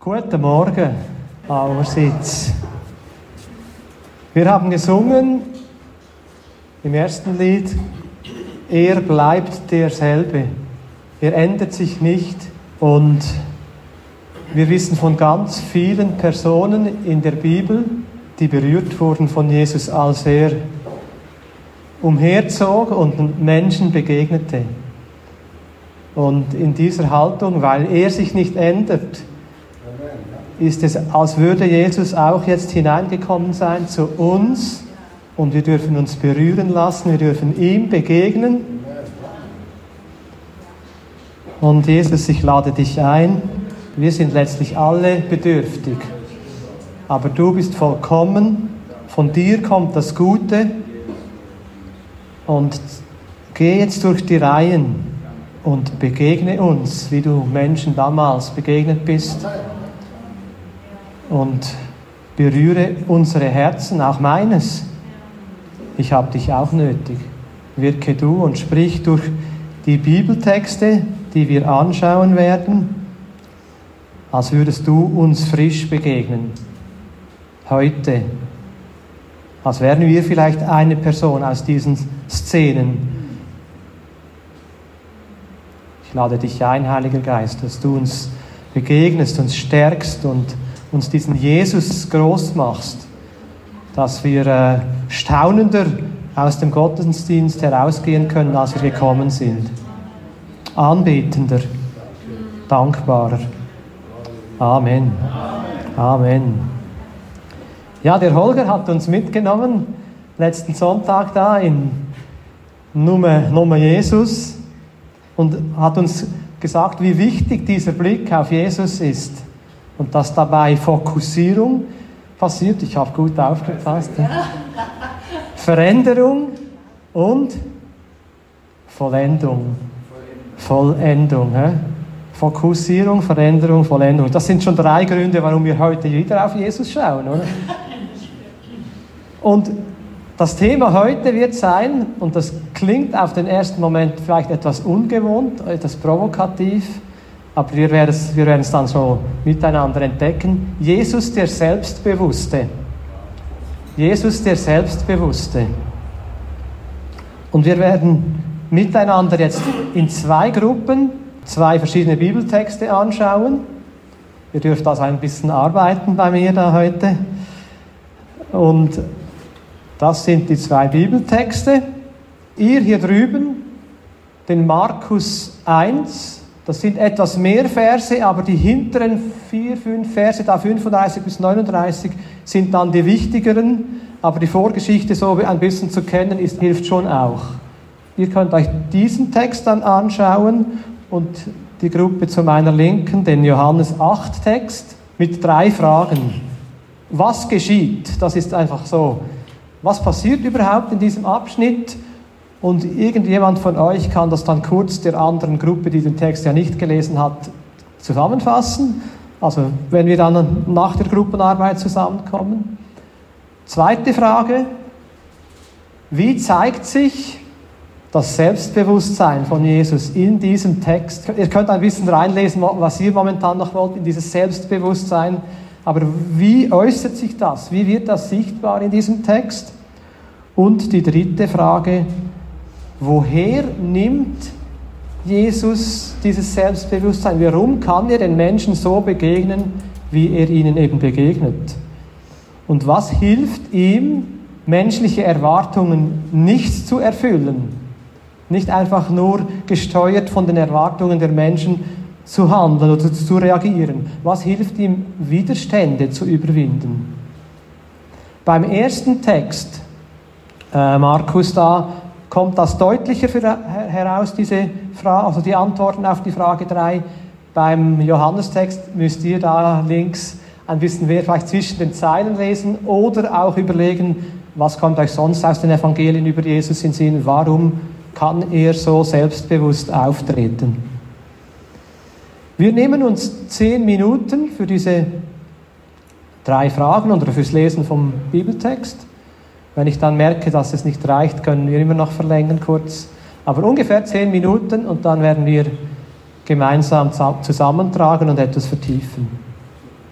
Guten Morgen allerseits. Wir haben gesungen im ersten Lied, er bleibt derselbe, er ändert sich nicht. Und wir wissen von ganz vielen Personen in der Bibel, die berührt wurden von Jesus, als er umherzog und Menschen begegnete. Und in dieser Haltung, weil er sich nicht ändert, ist es, als würde Jesus auch jetzt hineingekommen sein zu uns und wir dürfen uns berühren lassen, wir dürfen ihm begegnen. Und Jesus, ich lade dich ein, wir sind letztlich alle bedürftig, aber du bist vollkommen, von dir kommt das Gute und geh jetzt durch die Reihen und begegne uns, wie du Menschen damals begegnet bist. Und berühre unsere Herzen, auch meines. Ich habe dich auch nötig. Wirke du und sprich durch die Bibeltexte, die wir anschauen werden, als würdest du uns frisch begegnen. Heute. Als wären wir vielleicht eine Person aus diesen Szenen. Ich lade dich ein, Heiliger Geist, dass du uns begegnest, uns stärkst und uns diesen Jesus groß machst, dass wir staunender aus dem Gottesdienst herausgehen können, als wir gekommen sind. Anbetender, dankbarer. Amen. Amen. Ja, der Holger hat uns mitgenommen, letzten Sonntag da in Nummer Jesus und hat uns gesagt, wie wichtig dieser Blick auf Jesus ist. Und dass dabei Fokussierung passiert, ich habe gut aufgepasst, Veränderung und Vollendung. Vollendung. Fokussierung, Veränderung, Vollendung. Das sind schon 3 Gründe, warum wir heute wieder auf Jesus schauen, oder? Und das Thema heute wird sein, und das klingt auf den ersten Moment vielleicht etwas ungewohnt, etwas provokativ, aber wir werden es dann so miteinander entdecken. Jesus der Selbstbewusste. Jesus der Selbstbewusste. Und wir werden miteinander jetzt in 2 Gruppen 2 verschiedene Bibeltexte anschauen. Ihr dürft also ein bisschen arbeiten bei mir da heute. Und das sind die 2 Bibeltexte. Ihr hier drüben, den Markus 1, das sind etwas mehr Verse, aber die hinteren 4, 5 Verse, da 35 bis 39, sind dann die wichtigeren. Aber die Vorgeschichte so ein bisschen zu kennen, hilft schon auch. Ihr könnt euch diesen Text dann anschauen und die Gruppe zu meiner Linken, den Johannes 8 Text, mit 3 Fragen. Was geschieht? Das ist einfach so. Was passiert überhaupt in diesem Abschnitt? Und irgendjemand von euch kann das dann kurz der anderen Gruppe, die den Text ja nicht gelesen hat, zusammenfassen. Also wenn wir dann nach der Gruppenarbeit zusammenkommen. 2. Frage. Wie zeigt sich das Selbstbewusstsein von Jesus in diesem Text? Ihr könnt ein bisschen reinlesen, was ihr momentan noch wollt, in dieses Selbstbewusstsein. Aber wie äußert sich das? Wie wird das sichtbar in diesem Text? Und die 3. Frage. Woher nimmt Jesus dieses Selbstbewusstsein? Warum kann er den Menschen so begegnen, wie er ihnen eben begegnet? Und was hilft ihm, menschliche Erwartungen nicht zu erfüllen? Nicht einfach nur gesteuert von den Erwartungen der Menschen zu handeln oder zu reagieren. Was hilft ihm, Widerstände zu überwinden? Beim ersten Text, Markus da, kommt das deutlicher heraus, diese Frage, also die Antworten auf die Frage 3. Beim Johannestext müsst ihr da links ein bisschen mehr vielleicht zwischen den Zeilen lesen oder auch überlegen, was kommt euch sonst aus den Evangelien über Jesus in den Sinn, warum kann er so selbstbewusst auftreten? Wir nehmen uns 10 Minuten für diese 3 Fragen oder fürs Lesen vom Bibeltext. Wenn ich dann merke, dass es nicht reicht, können wir immer noch verlängern kurz. Aber ungefähr 10 Minuten und dann werden wir gemeinsam zusammentragen und etwas vertiefen.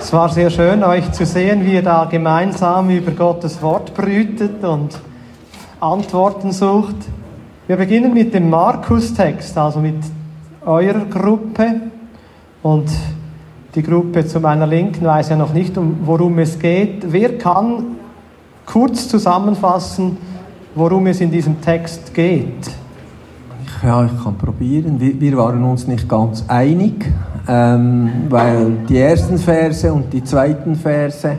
Es war sehr schön, euch zu sehen, wie ihr da gemeinsam über Gottes Wort brütet und Antworten sucht. Wir beginnen mit dem Markus-Text, also mit eurer Gruppe. Und die Gruppe zu meiner Linken weiß ja noch nicht, worum es geht. Wer kann kurz zusammenfassen, worum es in diesem Text geht? Ja, ich kann probieren. Wir waren uns nicht ganz einig, weil die ersten Verse und die zweiten Verse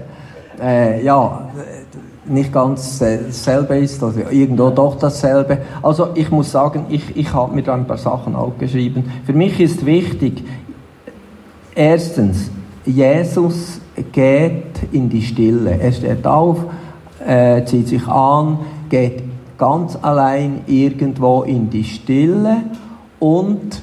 nicht ganz dasselbe ist, also irgendwo doch dasselbe. Also ich muss sagen, ich habe mir da ein paar Sachen aufgeschrieben. Für mich ist wichtig, erstens, Jesus geht in die Stille. Er steht auf, zieht sich an, geht ganz allein irgendwo in die Stille und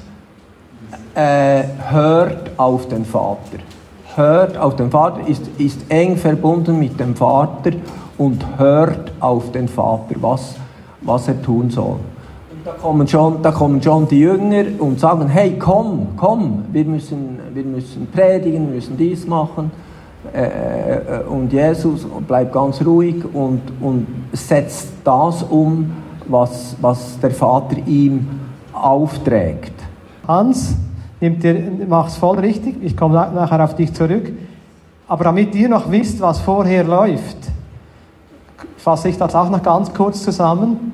hört auf den Vater. Hört auf den Vater, ist eng verbunden mit dem Vater und hört auf den Vater, was er tun soll. Und da kommen schon die Jünger und sagen, hey, komm, wir müssen predigen, wir müssen dies machen. Und Jesus bleibt ganz ruhig und setzt das um, was der Vater ihm aufträgt. Hans, mach's voll richtig, ich komme nachher auf dich zurück. Aber damit ihr noch wisst, was vorher läuft, fasse ich das auch noch ganz kurz zusammen.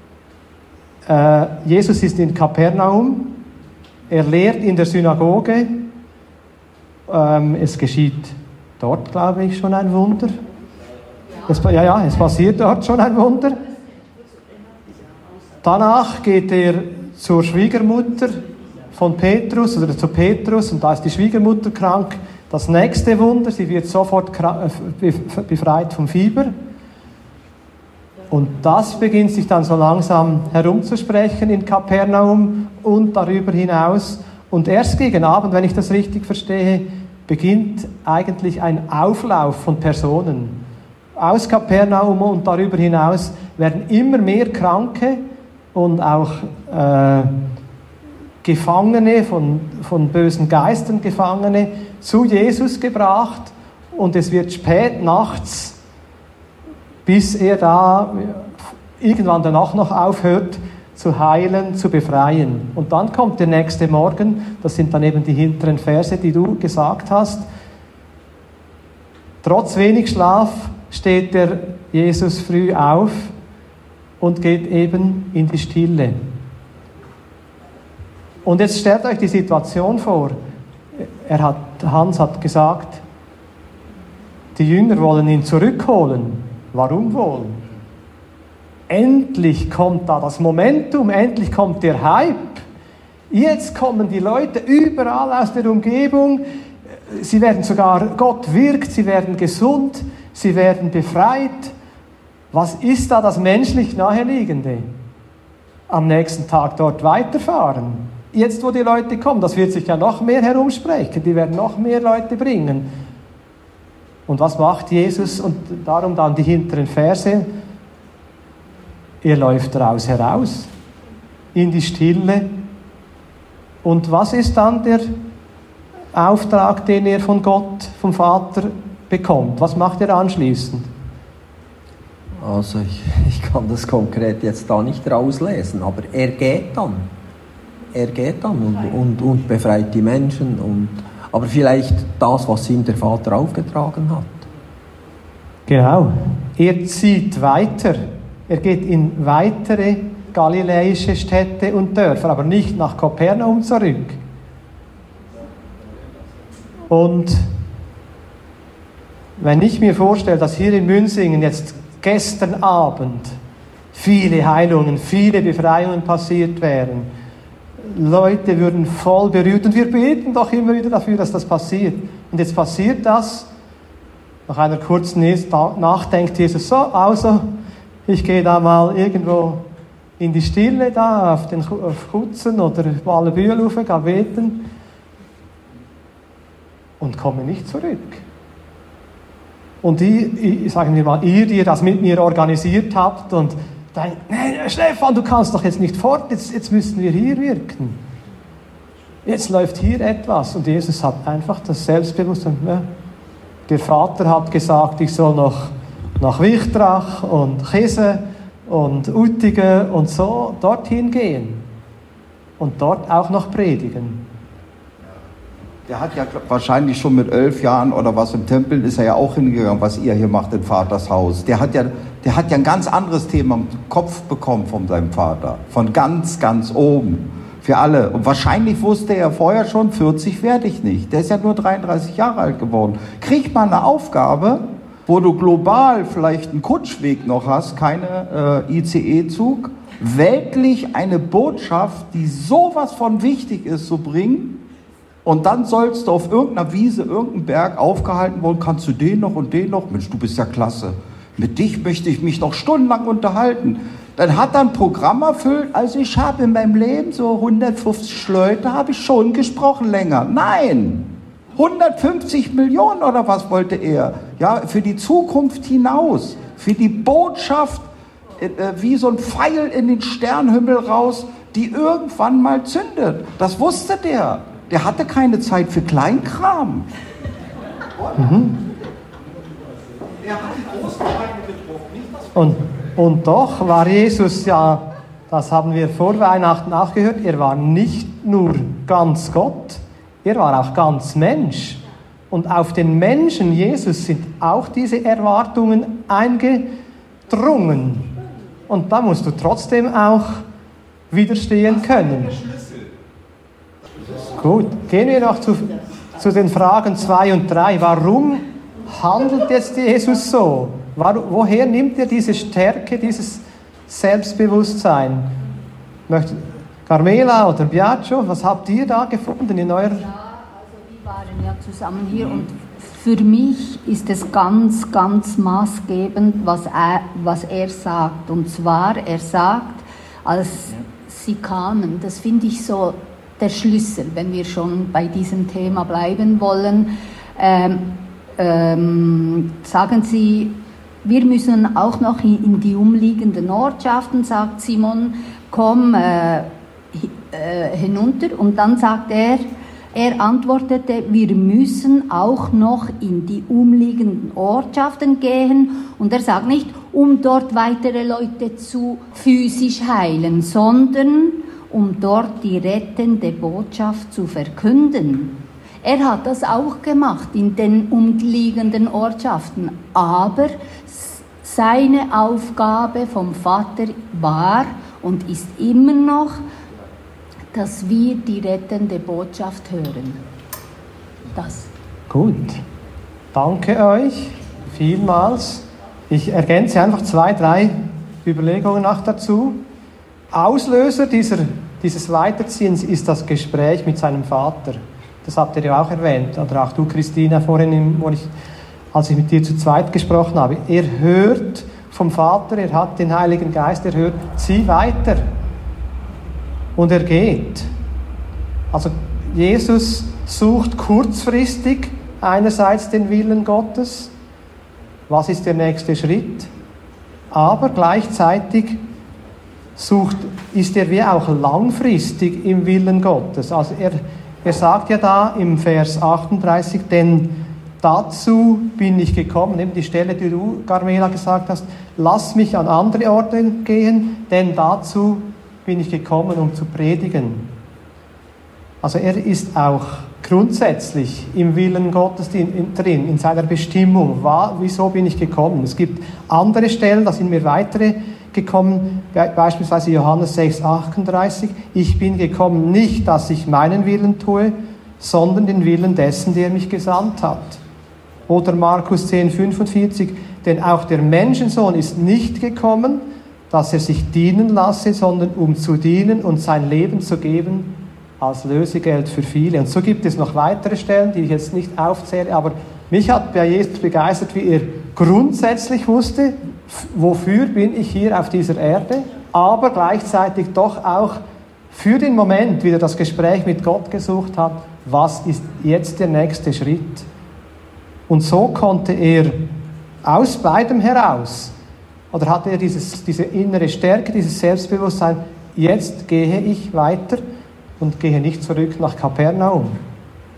Jesus ist in Kapernaum, er lehrt in der Synagoge, es geschieht dort, glaube ich, schon ein Wunder. Es passiert dort schon ein Wunder. Danach geht er zur Schwiegermutter von Petrus oder zu Petrus und da ist die Schwiegermutter krank. Das nächste Wunder, sie wird sofort befreit vom Fieber. Und das beginnt sich dann so langsam herumzusprechen in Kapernaum und darüber hinaus. Und erst gegen Abend, wenn ich das richtig verstehe, beginnt eigentlich ein Auflauf von Personen. Aus Kapernaum und darüber hinaus werden immer mehr Kranke und auch Gefangene, von bösen Geistern Gefangene, zu Jesus gebracht. Und es wird spät nachts, bis er da irgendwann danach noch aufhört zu heilen, zu befreien. Und dann kommt der nächste Morgen, das sind dann eben die hinteren Verse, die du gesagt hast. Trotz wenig Schlaf steht der Jesus früh auf und geht eben in die Stille. Und jetzt stellt euch die Situation vor. Hans hat gesagt, die Jünger wollen ihn zurückholen. Warum wohl? Endlich kommt da das Momentum, endlich kommt der Hype. Jetzt kommen die Leute überall aus der Umgebung. Sie werden sogar, Gott wirkt, sie werden gesund, sie werden befreit. Was ist da das menschlich Naheliegende? Am nächsten Tag dort weiterfahren. Jetzt, wo die Leute kommen, das wird sich ja noch mehr herumsprechen, die werden noch mehr Leute bringen. Und was macht Jesus? Und darum dann die hinteren Verse. Er läuft heraus, in die Stille. Und was ist dann der Auftrag, den er von Gott, vom Vater bekommt? Was macht er anschließend? Also ich kann das konkret jetzt da nicht rauslesen, aber er geht dann. Und befreit die Menschen aber vielleicht das, was ihm der Vater aufgetragen hat. Genau. Er zieht weiter. Er geht in weitere galiläische Städte und Dörfer, aber nicht nach Kapernaum zurück. Und wenn ich mir vorstelle, dass hier in Münsingen jetzt gestern Abend viele Heilungen, viele Befreiungen passiert wären, Leute würden voll berührt und wir beten doch immer wieder dafür, dass das passiert. Und jetzt passiert das. Nach einer kurzen Nacht denkt Jesus so, also ich gehe da mal irgendwo in die Stille da auf Kutzen oder Wallenbühl rauf, gehe beten und komme nicht zurück. Und sagen wir mal, ihr, die das mit mir organisiert habt und denkt, nein, Stefan, du kannst doch jetzt nicht fort, jetzt müssen wir hier wirken. Jetzt läuft hier etwas und Jesus hat einfach das Selbstbewusstsein, der Vater hat gesagt, ich soll noch nach Wichtrach und Chese und Uttige und so dorthin gehen und dort auch noch predigen. Der hat ja wahrscheinlich schon mit 11 Jahren oder was im Tempel ist er ja auch hingegangen, was ihr hier macht in Vaters Haus. Der hat ja ein ganz anderes Thema im Kopf bekommen von seinem Vater. Von ganz, ganz oben. Für alle. Und wahrscheinlich wusste er vorher schon, 40 werde ich nicht. Der ist ja nur 33 Jahre alt geworden. Krieg mal eine Aufgabe, wo du global vielleicht einen Kutschweg noch hast, keine ICE-Zug, weltlich eine Botschaft, die sowas von wichtig ist, zu bringen. Und dann sollst du auf irgendeiner Wiese, irgendeinem Berg aufgehalten worden, kannst du den noch und den noch. Mensch, du bist ja klasse. Mit dich möchte ich mich noch stundenlang unterhalten. Dann hat er ein Programm erfüllt. Also ich habe in meinem Leben so 150 Leute, habe ich schon gesprochen länger. Nein, 150 Millionen oder was wollte er? Ja, für die Zukunft hinaus, für die Botschaft, wie so ein Pfeil in den Sternenhimmel raus, die irgendwann mal zündet. Das wusste der. Der hatte keine Zeit für Kleinkram. Er hat die großen Feinde getroffen, nicht das. Und doch war Jesus ja, das haben wir vor Weihnachten auch gehört, er war nicht nur ganz Gott, er war auch ganz Mensch. Und auf den Menschen Jesus sind auch diese Erwartungen eingedrungen. Und da musst du trotzdem auch widerstehen können. Gut, gehen wir noch zu den Fragen 2 und 3. Warum handelt jetzt Jesus so? Woher nimmt er diese Stärke, dieses Selbstbewusstsein? Carmela oder Biagio, was habt ihr da gefunden in eurer... Ja, also wir waren ja zusammen hier und für mich ist es ganz, ganz maßgebend, was er sagt. Und zwar, er sagt, als sie kamen, das finde ich so der Schlüssel, wenn wir schon bei diesem Thema bleiben wollen, sagen sie, wir müssen auch noch in die umliegenden Ortschaften, sagt Simon, komm hinunter. Und dann sagt er antwortete, wir müssen auch noch in die umliegenden Ortschaften gehen. Und er sagt nicht, um dort weitere Leute zu physisch heilen, sondern um dort die rettende Botschaft zu verkünden. Er hat das auch gemacht in den umliegenden Ortschaften, aber seine Aufgabe vom Vater war und ist immer noch, dass wir die rettende Botschaft hören. Das. Gut, danke euch vielmals. Ich ergänze einfach 2, 3 Überlegungen noch dazu. Auslöser dieses Weiterziehens ist das Gespräch mit seinem Vater. Das habt ihr ja auch erwähnt, oder auch du, Christina, vorhin, als ich mit dir zu zweit gesprochen habe. Er hört vom Vater, er hat den Heiligen Geist, er hört, zieh weiter. Und er geht. Also Jesus sucht kurzfristig einerseits den Willen Gottes, was ist der nächste Schritt, aber gleichzeitig ist er wie auch langfristig im Willen Gottes. Also er sagt ja da im Vers 38, denn dazu bin ich gekommen, eben die Stelle, die du, Carmela, gesagt hast, lass mich an andere Orte gehen, denn dazu bin ich gekommen, um zu predigen. Also er ist auch grundsätzlich im Willen Gottes drin, in seiner Bestimmung. Wieso bin ich gekommen? Es gibt andere Stellen, da sind mir weitere gekommen, beispielsweise Johannes 6,38. Ich bin gekommen, nicht, dass ich meinen Willen tue, sondern den Willen dessen, der mich gesandt hat. Oder Markus 10,45. Denn auch der Menschensohn ist nicht gekommen, dass er sich dienen lasse, sondern um zu dienen und sein Leben zu geben als Lösegeld für viele. Und so gibt es noch weitere Stellen, die ich jetzt nicht aufzähle, aber mich hat bei Jesus begeistert, wie er grundsätzlich wusste, wofür bin ich hier auf dieser Erde, aber gleichzeitig doch auch für den Moment wieder das Gespräch mit Gott gesucht hat, was ist jetzt der nächste Schritt. Und so konnte er aus beidem heraus, oder hatte er diese innere Stärke, dieses Selbstbewusstsein, jetzt gehe ich weiter und gehe nicht zurück nach Kapernaum.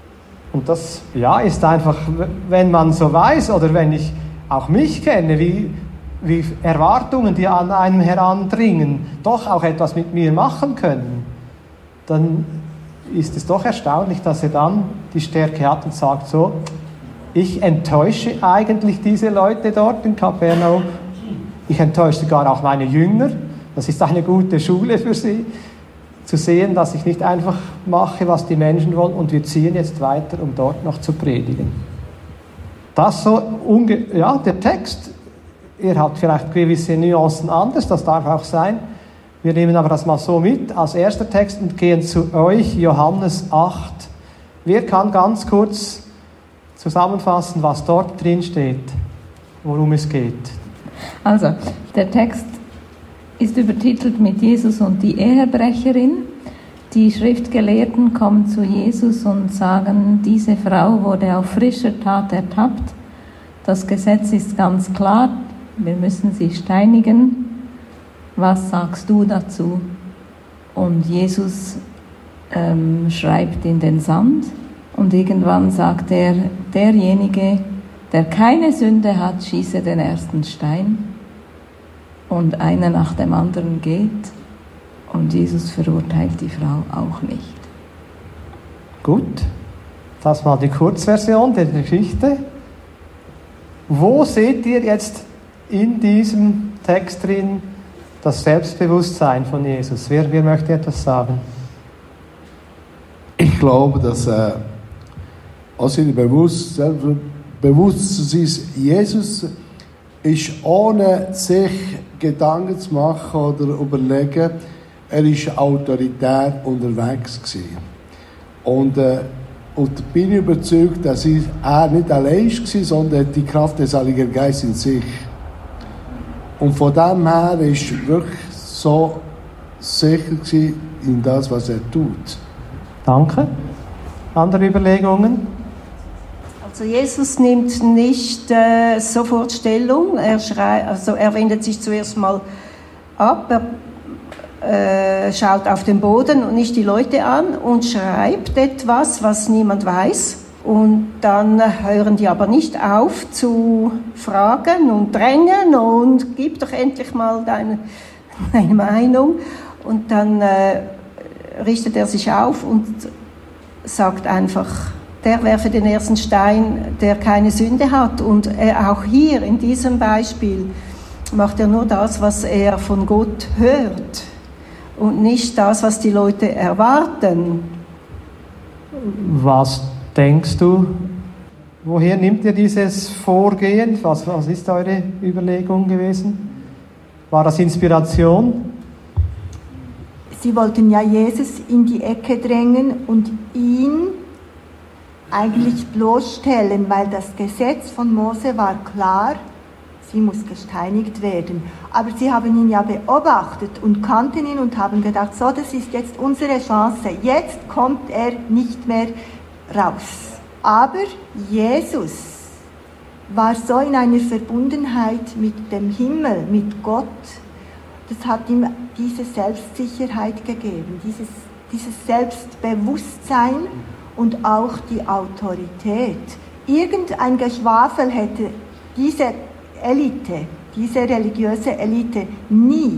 Und das ist einfach, wenn man so weiß oder wenn ich auch mich kenne, wie Erwartungen, die an einem herandringen, doch auch etwas mit mir machen können, dann ist es doch erstaunlich, dass er dann die Stärke hat und sagt so, ich enttäusche eigentlich diese Leute dort in Kapernaum, ich enttäusche sogar auch meine Jünger, das ist eine gute Schule für sie, zu sehen, dass ich nicht einfach mache, was die Menschen wollen und wir ziehen jetzt weiter, um dort noch zu predigen. Das so, der Text, er hat vielleicht gewisse Nuancen anders, das darf auch sein. Wir nehmen aber das mal so mit als erster Text und gehen zu euch, Johannes 8. Wer kann ganz kurz zusammenfassen, was dort drin steht, worum es geht? Also, der Text ist übertitelt mit Jesus und die Ehebrecherin. Die Schriftgelehrten kommen zu Jesus und sagen, diese Frau wurde auf frischer Tat ertappt. Das Gesetz ist ganz klar, wir müssen sie steinigen. Was sagst du dazu? Und Jesus schreibt in den Sand und irgendwann sagt er, derjenige, der keine Sünde hat, schieße den ersten Stein. Und einer nach dem anderen geht und Jesus verurteilt die Frau auch nicht. Gut, das war die Kurzversion der Geschichte. Wo seht ihr jetzt in diesem Text drin das Selbstbewusstsein von Jesus? Wer möchte etwas sagen? Ich glaube, dass also bewusst ist, Jesus ist ohne sich Gedanken zu machen oder überlegen, er war Autorität unterwegs gewesen. Und bin ich überzeugt, dass er nicht allein war, sondern die Kraft des Heiligen Geistes in sich. Und von dem her ist er wirklich so sicher gewesen in das, was er tut. Danke. Andere Überlegungen? Also Jesus nimmt nicht sofort Stellung, er wendet sich zuerst mal ab, er schaut auf den Boden und nicht die Leute an und schreibt etwas, was niemand weiß. Und dann hören die aber nicht auf zu fragen und drängen und gib doch endlich mal deine Meinung. Und dann richtet er sich auf und sagt einfach, der werfe den ersten Stein, der keine Sünde hat. Und auch hier in diesem Beispiel macht er nur das, was er von Gott hört und nicht das, was die Leute erwarten. Was denkst du, woher nimmt ihr dieses Vorgehen? Was ist eure Überlegung gewesen? War das Inspiration? Sie wollten ja Jesus in die Ecke drängen und ihn eigentlich bloßstellen, weil das Gesetz von Mose war klar, sie muss gesteinigt werden. Aber sie haben ihn ja beobachtet und kannten ihn und haben gedacht, so, das ist jetzt unsere Chance, jetzt kommt er nicht mehr raus. Aber Jesus war so in einer Verbundenheit mit dem Himmel, mit Gott, das hat ihm diese Selbstsicherheit gegeben, dieses Selbstbewusstsein und auch die Autorität. Irgendein Geschwafel hätte diese Elite, diese religiöse Elite nie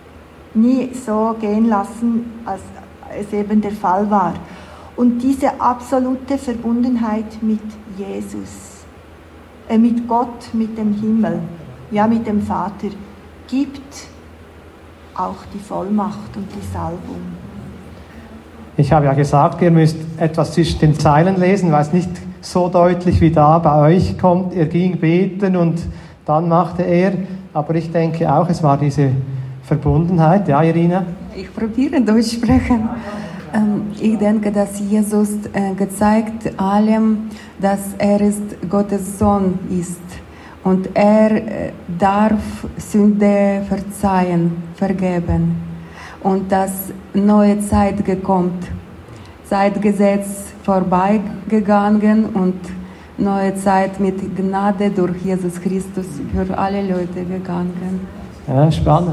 so gehen lassen, als es eben der Fall war. Und diese absolute Verbundenheit mit Jesus, mit Gott, mit dem Himmel, ja mit dem Vater, gibt auch die Vollmacht und die Salbung. Ich habe ja gesagt, ihr müsst etwas zwischen den Zeilen lesen, weil es nicht so deutlich wie da bei euch kommt. Er ging beten und dann machte er. Aber ich denke auch, es war diese Verbundenheit. Ja, Irina? Ich probiere Deutsch sprechen. Ich denke, dass Jesus gezeigt allem, dass er ist Gottes Sohn ist. Und er darf Sünde verzeihen, vergeben. Und dass neue Zeit gekommen, Zeitgesetz vorbeigegangen und neue Zeit mit Gnade durch Jesus Christus für alle Leute gegangen. Ja, spannend.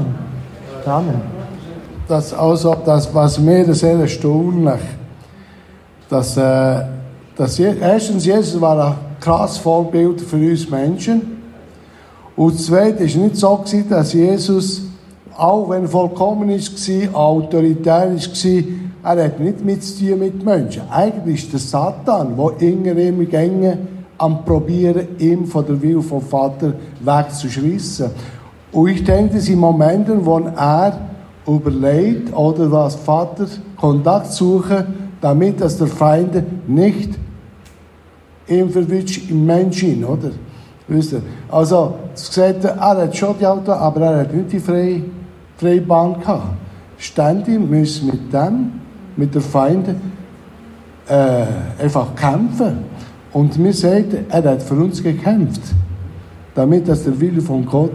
Das was mir sehr erstaunlich, dass Erstens, Jesus war ein krasses Vorbild für uns Menschen. Und zweitens war es nicht so, dass Jesus, auch wenn er vollkommen war, autoritär war, er hat nicht mit zu tun mit Menschen. Eigentlich ist der Satan, der immer gänge am Probieren, ihm von der Wille vom Vater wegzuschreissen. Und ich denke, das sind Momente, wo er überlegt, oder was Vater Kontakt suchen, damit dass der Feind nicht ihm verwitscht im Menschen, oder? Wisst ihr? Also, es sagt, er hat schon die Auto, aber er hat nicht die freie Bahn gehabt. Ständig müssen mit der Feind einfach kämpfen. Und wir sagen, er hat für uns gekämpft, damit dass der Wille von Gott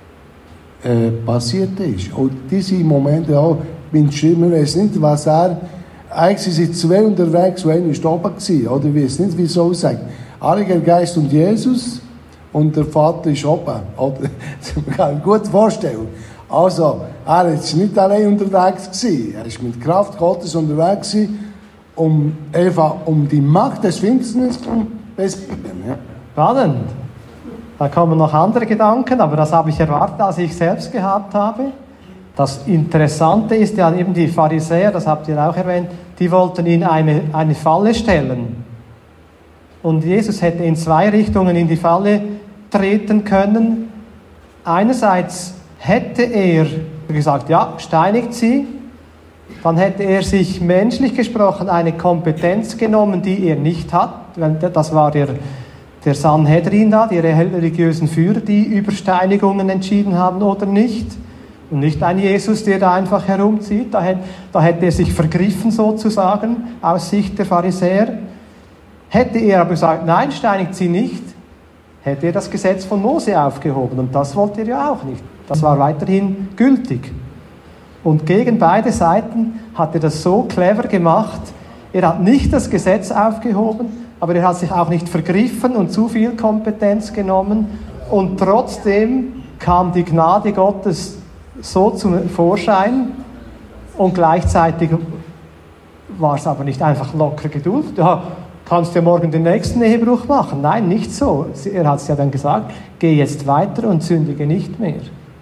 passiert ist. Und diese Momente auch, bin schlimm, ich weiß nicht, was eigentlich sind zwei unterwegs, und einer war oben gewesen, oder ich weiß nicht, wie soll ich sagen. Heiliger Geist und Jesus und der Vater ist oben. Oder? Das kann man gut vorstellen. Also, er war nicht allein unterwegs gewesen. Er war mit Kraft Gottes unterwegs gewesen, um die Macht des Finsternis zu besiegen. Ja. Spannend. Da kommen noch andere Gedanken, aber das habe ich erwartet, als ich selbst gehabt habe. Das Interessante ist ja eben die Pharisäer, das habt ihr auch erwähnt, die wollten ihn eine Falle stellen. Und Jesus hätte in zwei Richtungen in die Falle treten können. Einerseits hätte er gesagt, ja, steinigt sie. Dann hätte er sich menschlich gesprochen eine Kompetenz genommen, die er nicht hat. Das war der Sanhedrin da, die religiösen Führer, die über Steinigungen entschieden haben oder nicht. Und nicht ein Jesus, der da einfach herumzieht. Da hätte er sich vergriffen sozusagen, aus Sicht der Pharisäer. Hätte er aber gesagt, nein, steinigt sie nicht, hätte er das Gesetz von Mose aufgehoben. Und das wollte er ja auch nicht. Das war weiterhin gültig. Und gegen beide Seiten hat er das so clever gemacht. Er hat nicht das Gesetz aufgehoben, aber er hat sich auch nicht vergriffen und zu viel Kompetenz genommen. Und trotzdem kam die Gnade Gottes so zum Vorschein. Und gleichzeitig war es aber nicht einfach lockere Geduld. Ja, kannst du morgen den nächsten Ehebruch machen? Nein, nicht so. Er hat es ja dann gesagt, geh jetzt weiter und sündige nicht mehr.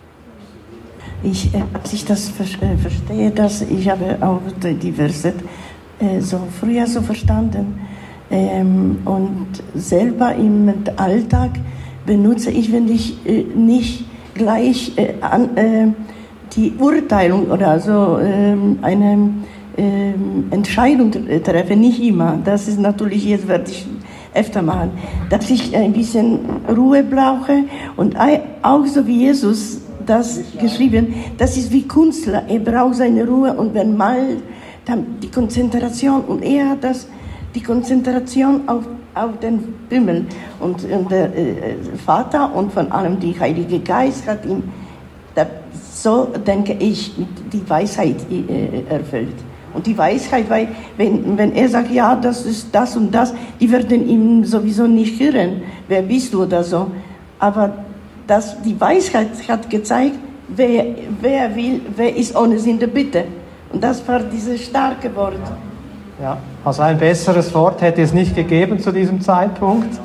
Als ich das verstehe, dass ich habe auch die Verse so früher so verstanden und selber im Alltag benutze ich, wenn ich nicht gleich die Urteilung oder so eine Entscheidung treffe, nicht immer. Das ist natürlich, jetzt werde ich öfter machen, dass ich ein bisschen Ruhe brauche und auch so wie Jesus das geschrieben, das ist wie Künstler, er braucht seine Ruhe und wenn mal dann die Konzentration und er hat die Konzentration auf den Himmel und der Vater und von allem der Heilige Geist hat ihm, so denke ich, die Weisheit erfüllt. Und die Weisheit, weil wenn er sagt, ja, das ist das und das, die werden ihm sowieso nicht hören, wer bist du oder so. Aber die Weisheit hat gezeigt, wer will, wer ist ohne Sünde, bitte. Und das war dieses starke Wort. Ja, also ein besseres Wort hätte es nicht gegeben zu diesem Zeitpunkt.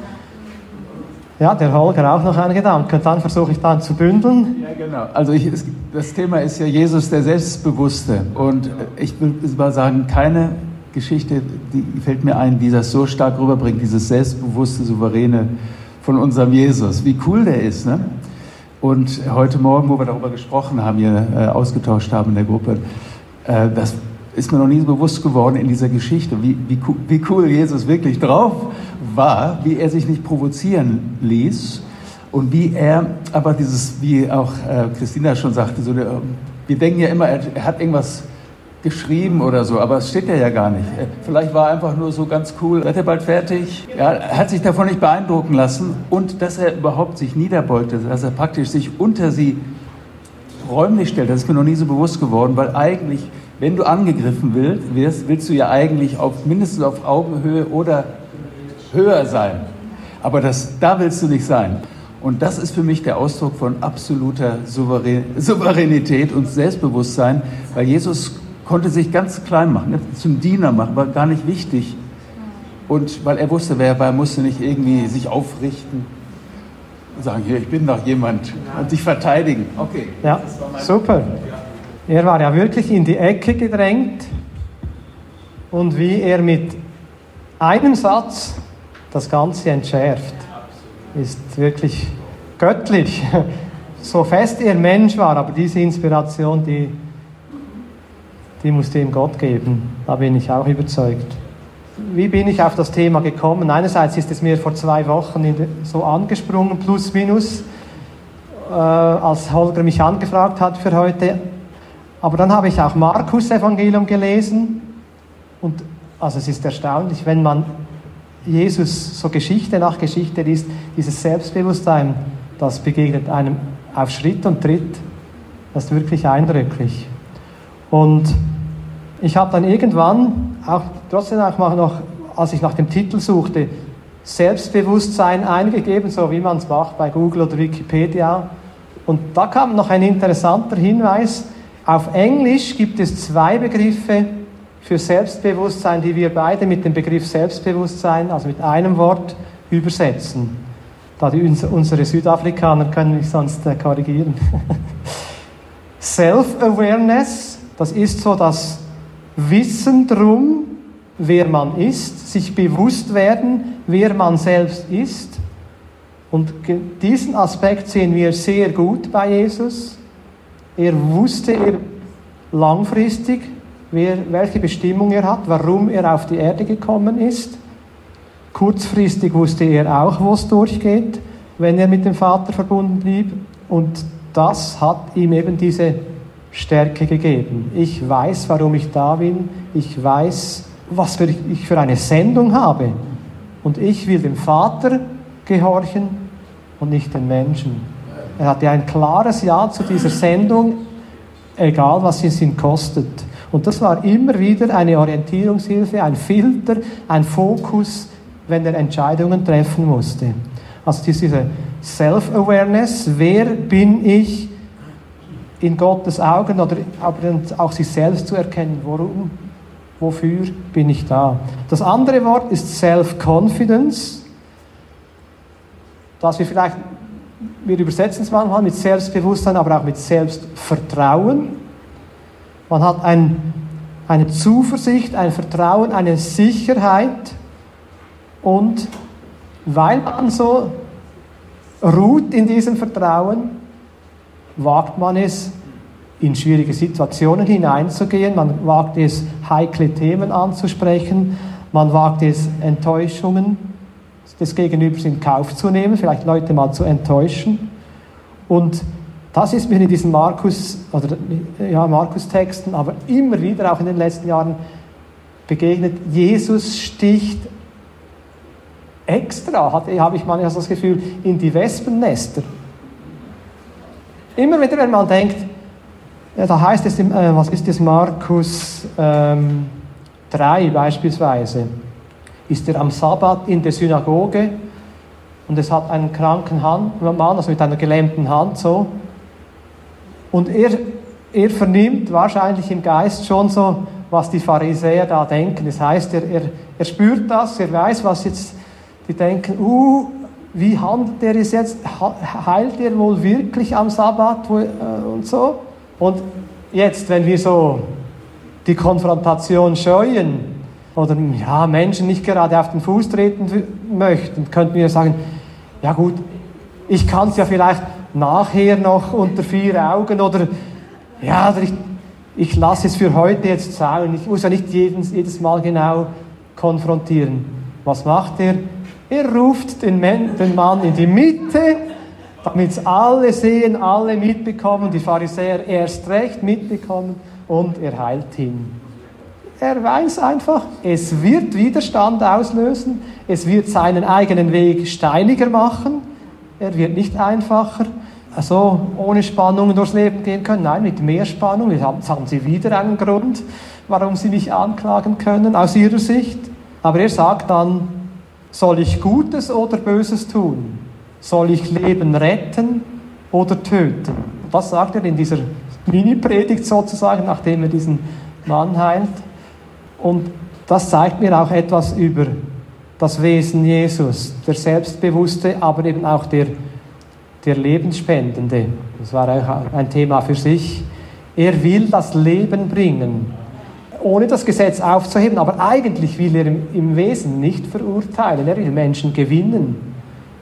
Ja, der Holger auch noch einen Gedanken. Dann versuche ich dann zu bündeln. Ja, genau. Also das Thema ist ja Jesus, der Selbstbewusste. Und ich will mal sagen, keine Geschichte, die fällt mir ein, die das so stark rüberbringt, dieses selbstbewusste, souveräne von unserem Jesus. Wie cool der ist, ne? Und heute Morgen, wo wir darüber gesprochen haben, hier ausgetauscht haben in der Gruppe, das ist mir noch nie so bewusst geworden in dieser Geschichte, wie cool Jesus wirklich drauf war, wie er sich nicht provozieren ließ und wie er, aber wie auch Christina schon sagte, so wir denken ja immer, er hat irgendwas geschrieben oder so, aber es steht ja gar nicht. Vielleicht war er einfach nur so ganz cool, seid ihr bald fertig? Ja, er hat sich davon nicht beeindrucken lassen und dass er überhaupt sich niederbeugte, dass er praktisch sich unter sie räumlich stellt, das ist mir noch nie so bewusst geworden, weil eigentlich, wenn du angegriffen wirst, willst du ja eigentlich mindestens auf Augenhöhe oder höher sein. Aber da willst du nicht sein. Und das ist für mich der Ausdruck von absoluter Souveränität und Selbstbewusstsein, weil Jesus konnte sich ganz klein machen, zum Diener machen, war gar nicht wichtig, Und weil er wusste, wer er war, musste nicht irgendwie sich aufrichten und sagen, hier, ich bin doch jemand und sich verteidigen. Okay. Ja, super. Er war ja wirklich in die Ecke gedrängt und wie er mit einem Satz das Ganze entschärft, ist wirklich göttlich. So fest er Mensch war, aber diese Inspiration, die musste ihm Gott geben. Da bin ich auch überzeugt. Wie bin ich auf das Thema gekommen? Einerseits ist es mir vor 2 Wochen so angesprungen, plus minus, als Holger mich angefragt hat für heute. Aber dann habe ich auch Markus-Evangelium gelesen. Und also es ist erstaunlich, wenn man Jesus so Geschichte nach Geschichte liest, dieses Selbstbewusstsein, das begegnet einem auf Schritt und Tritt. Das ist wirklich eindrücklich. Und ich habe dann irgendwann, trotzdem auch noch, als ich nach dem Titel suchte, Selbstbewusstsein eingegeben, so wie man es macht bei Google oder Wikipedia. Und da kam noch ein interessanter Hinweis. Auf Englisch gibt es 2 Begriffe für Selbstbewusstsein, die wir beide mit dem Begriff Selbstbewusstsein, also mit einem Wort, übersetzen. Da unsere Südafrikaner können mich sonst korrigieren. Self-Awareness, das ist so das Wissen drum, wer man ist, sich bewusst werden, wer man selbst ist. Und diesen Aspekt sehen wir sehr gut bei Jesus. Er wusste langfristig, welche Bestimmung er hat, warum er auf die Erde gekommen ist. Kurzfristig wusste er auch, wo es durchgeht, wenn er mit dem Vater verbunden blieb. Und das hat ihm eben diese Stärke gegeben. Ich weiß, warum ich da bin. Ich weiß, was ich für eine Sendung habe. Und ich will dem Vater gehorchen und nicht den Menschen. Er hatte ein klares Ja zu dieser Sendung, egal was es ihn kostet. Und das war immer wieder eine Orientierungshilfe, ein Filter, ein Fokus, wenn er Entscheidungen treffen musste. Also diese Self-Awareness, wer bin ich in Gottes Augen, oder aber auch sich selbst zu erkennen, warum, wofür bin ich da. Das andere Wort ist Self-Confidence, das wir übersetzen es manchmal mit Selbstbewusstsein, aber auch mit Selbstvertrauen. Man hat eine Zuversicht, ein Vertrauen, eine Sicherheit, und weil man so ruht in diesem Vertrauen, wagt man es, in schwierige Situationen hineinzugehen, man wagt es, heikle Themen anzusprechen, man wagt es, Enttäuschungen des Gegenübers in Kauf zu nehmen, vielleicht Leute mal zu enttäuschen. Und das ist mir in diesen Markus-Texten, aber immer wieder auch in den letzten Jahren begegnet. Jesus sticht extra, habe ich manchmal das Gefühl, in die Wespennester. Immer wieder, wenn man denkt, ja, da heißt es, was ist das, Markus 3 beispielsweise, ist er am Sabbat in der Synagoge und es hat einen kranken Mann, also mit einer gelähmten Hand so, und er vernimmt wahrscheinlich im Geist schon so, was die Pharisäer da denken. Das heißt, er spürt das, er weiß, was jetzt die denken, wie handelt er es jetzt? Heilt er wohl wirklich am Sabbat und so? Und jetzt, wenn wir so die Konfrontation scheuen oder Menschen nicht gerade auf den Fuß treten möchten, könnten wir sagen, ja gut, ich kann es ja vielleicht nachher noch unter 4 Augen oder ich lasse es für heute jetzt sein. Ich muss ja nicht jedes Mal genau konfrontieren. Was macht er? Er ruft den Mann in die Mitte, damit es alle sehen, alle mitbekommen, die Pharisäer erst recht mitbekommen, und er heilt ihn. Er weiß einfach, es wird Widerstand auslösen, es wird seinen eigenen Weg steiniger machen, er wird nicht einfacher, also ohne Spannungen durchs Leben gehen können. Nein, mit mehr Spannung. Jetzt haben sie wieder einen Grund, warum sie mich anklagen können, aus ihrer Sicht. Aber er sagt dann, soll ich Gutes oder Böses tun? Soll ich Leben retten oder töten? Das sagt er in dieser Mini-Predigt sozusagen, nachdem er diesen Mann heilt. Und das zeigt mir auch etwas über das Wesen Jesus, der Selbstbewusste, aber eben auch der Lebensspendende. Das war auch ein Thema für sich. Er will das Leben bringen, ohne das Gesetz aufzuheben, aber eigentlich will er im Wesen nicht verurteilen. Er will Menschen gewinnen.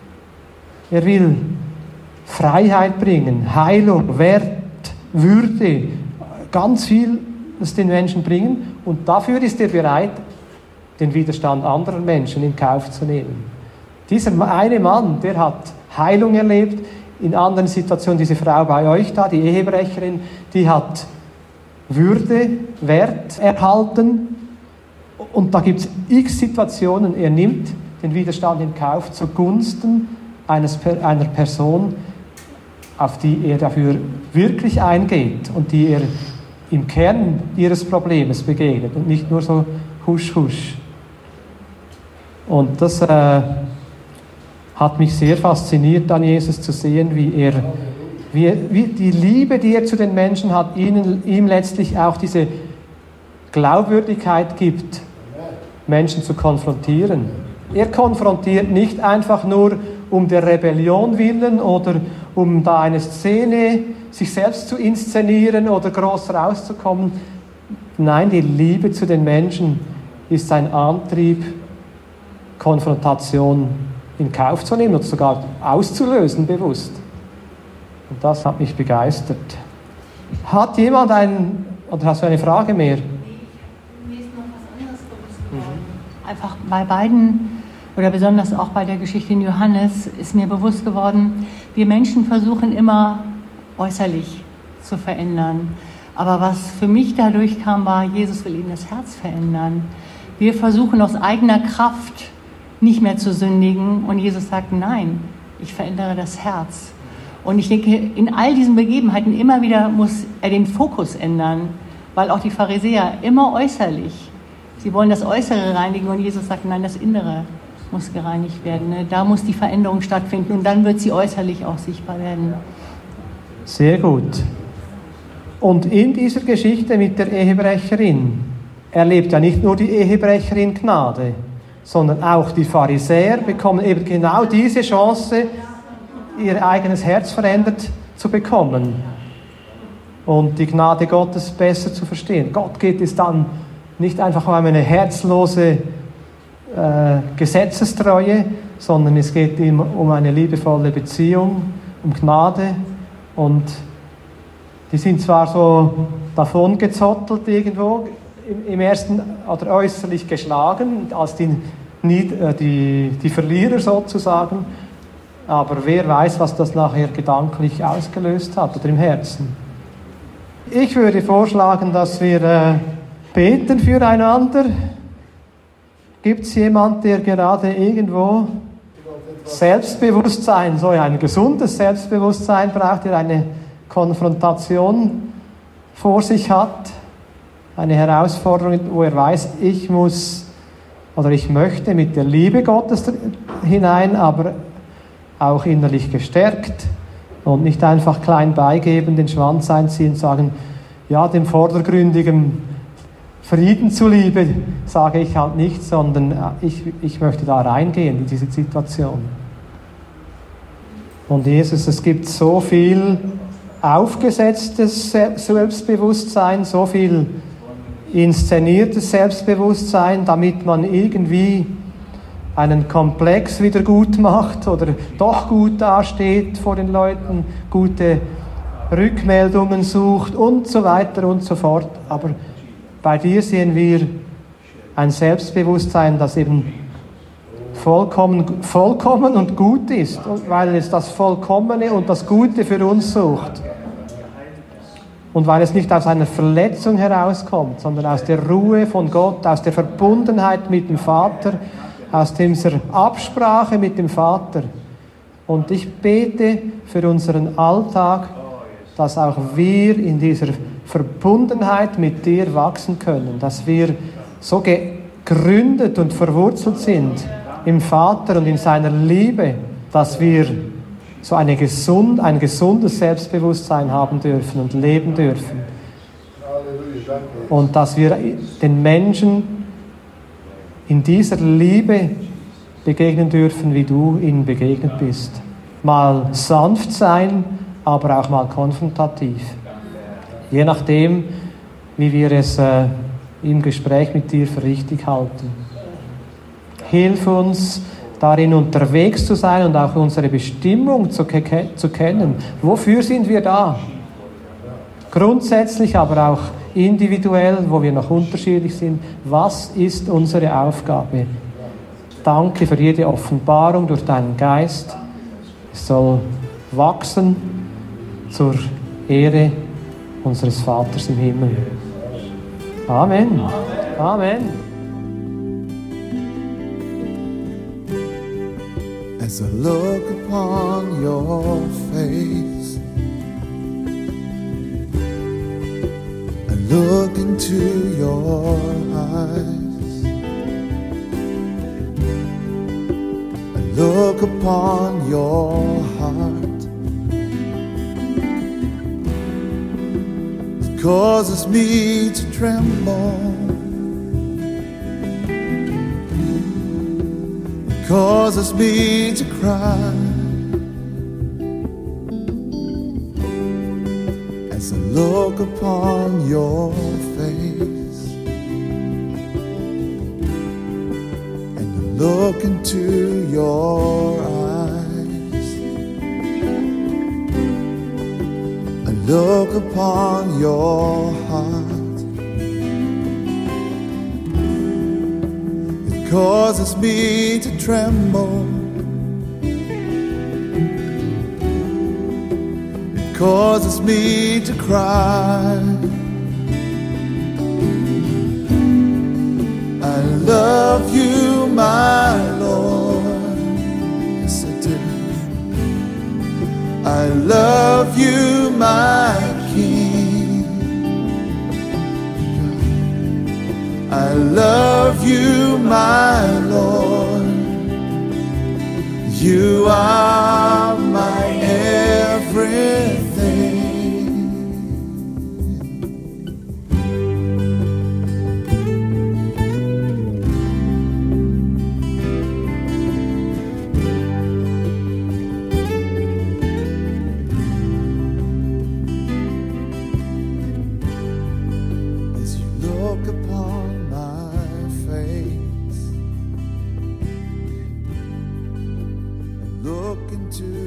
Er will Freiheit bringen, Heilung, Wert, Würde, ganz viel das den Menschen bringen. Und dafür ist er bereit, den Widerstand anderer Menschen in Kauf zu nehmen. Dieser eine Mann, der hat Heilung erlebt, in anderen Situationen diese Frau bei euch da, die Ehebrecherin, die hat Würde, Wert erhalten. Und da gibt es x Situationen, er nimmt den Widerstand in Kauf zugunsten einer Person, auf die er dafür wirklich eingeht und die er im Kern ihres Problems begegnet und nicht nur so husch husch. Und das hat mich sehr fasziniert, an Jesus zu sehen, wie die Liebe, die er zu den Menschen hat, ihm letztlich auch diese Glaubwürdigkeit gibt, Menschen zu konfrontieren. Er konfrontiert nicht einfach nur um der Rebellion willen oder um da eine Szene sich selbst zu inszenieren oder groß rauszukommen. Nein, die Liebe zu den Menschen ist ein Antrieb, Konfrontation in Kauf zu nehmen und sogar auszulösen bewusst. Und das hat mich begeistert. Hat jemand oder hast du eine Frage mehr? Mir ist noch was anderes bewusst geworden. Einfach bei beiden oder besonders auch bei der Geschichte in Johannes ist mir bewusst geworden, wir Menschen versuchen immer äußerlich zu verändern. Aber was für mich dadurch kam, war, Jesus will ihnen das Herz verändern. Wir versuchen aus eigener Kraft nicht mehr zu sündigen und Jesus sagt, nein, ich verändere das Herz. Und ich denke, in all diesen Begebenheiten immer wieder muss er den Fokus ändern, weil auch die Pharisäer immer äußerlich, sie wollen das Äußere reinigen und Jesus sagt, nein, das Innere muss gereinigt werden. Ne? Da muss die Veränderung stattfinden und dann wird sie äußerlich auch sichtbar werden. Sehr gut. Und in dieser Geschichte mit der Ehebrecherin erlebt ja nicht nur die Ehebrecherin Gnade, sondern auch die Pharisäer bekommen eben genau diese Chance, ihr eigenes Herz verändert zu bekommen und die Gnade Gottes besser zu verstehen. Gott geht es dann nicht einfach um eine herzlose Gesetzestreue, sondern es geht ihm um eine liebevolle Beziehung, um Gnade. Und die sind zwar so davon gezottelt irgendwo, im ersten oder äußerlich geschlagen, als die Verlierer sozusagen, aber wer weiß, was das nachher gedanklich ausgelöst hat oder im Herzen. Ich würde vorschlagen, dass wir beten füreinander. Gibt es jemanden, der gerade irgendwo Selbstbewusstsein, so ein gesundes Selbstbewusstsein braucht, der eine Konfrontation vor sich hat, eine Herausforderung, wo er weiß, ich muss oder ich möchte mit der Liebe Gottes hinein, aber auch innerlich gestärkt und nicht einfach klein beigeben, den Schwanz einziehen und sagen, ja, dem vordergründigen Frieden zuliebe sage ich halt nicht, sondern ich möchte da reingehen in diese Situation. Und Jesus, es gibt so viel aufgesetztes Selbstbewusstsein, so viel inszeniertes Selbstbewusstsein, damit man irgendwie einen Komplex wieder gut macht oder doch gut dasteht vor den Leuten, gute Rückmeldungen sucht und so weiter und so fort. Aber bei dir sehen wir ein Selbstbewusstsein, das eben vollkommen und gut ist, weil es das Vollkommene und das Gute für uns sucht. Und weil es nicht aus einer Verletzung herauskommt, sondern aus der Ruhe von Gott, aus der Verbundenheit mit dem Vater, aus dieser Absprache mit dem Vater. Und ich bete für unseren Alltag, dass auch wir in dieser Verbundenheit mit dir wachsen können, dass wir so gegründet und verwurzelt sind im Vater und in seiner Liebe, dass wir so ein gesundes Selbstbewusstsein haben dürfen und leben dürfen. Und dass wir den Menschen in dieser Liebe begegnen dürfen, wie du ihnen begegnet bist. Mal sanft sein, aber auch mal konfrontativ. Je nachdem, wie wir es im Gespräch mit dir für richtig halten. Hilf uns, darin unterwegs zu sein und auch unsere Bestimmung zu kennen. Wofür sind wir da? Grundsätzlich, aber auch individuell, wo wir noch unterschiedlich sind. Was ist unsere Aufgabe? Danke für jede Offenbarung durch deinen Geist. Es soll wachsen zur Ehre unseres Vaters im Himmel. Amen. Amen. As I look upon your face, I look into your eyes, I look upon your heart. It causes me to tremble. Causes me to cry as I look upon your face and I look into your eyes. I look upon your heart. Causes me to tremble. It causes me to cry. I love you, my Lord. Yes, I do. I love you, my King. I love you, my Lord. You are my everything. As you look upon look into